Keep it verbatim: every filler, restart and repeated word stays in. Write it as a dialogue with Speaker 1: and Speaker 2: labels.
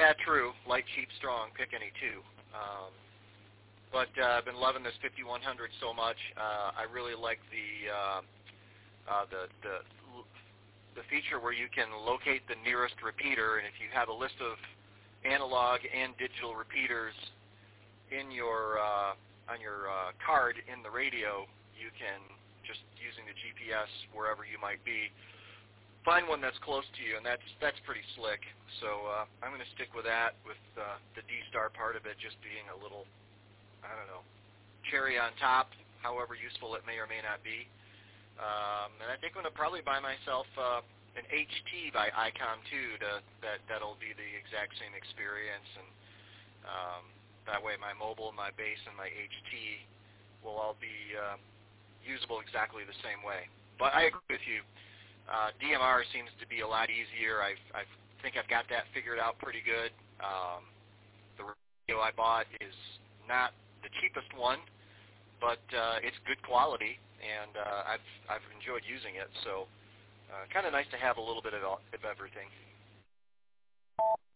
Speaker 1: Yeah, true. Light, cheap, strong. Pick any two. Um, but uh, I've been loving this fifty-one hundred so much. Uh, I really like the uh, uh, the the the feature where you can locate the nearest repeater, and if you have a list of analog and digital repeaters in your uh, on your uh, card in the radio, you can, just using the G P S wherever you might be, find one that's close to you, and that's that's pretty slick. So uh, I'm going to stick with that, with uh, the D-Star part of it just being a little, I don't know, cherry on top, however useful it may or may not be. Um, and I think I'm going to probably buy myself uh, an H T by ICOM too. To, that that'll be the exact same experience, and um, that way my mobile, my base, and my H T will all be uh, usable exactly the same way. But I agree with you. Uh, D M R seems to be a lot easier. I've, I think I've got that figured out pretty good. Um, the radio I bought is not the cheapest one, but uh, it's good quality, and uh, I've I've enjoyed using it. So, uh, kind of nice to have a little bit of, of everything.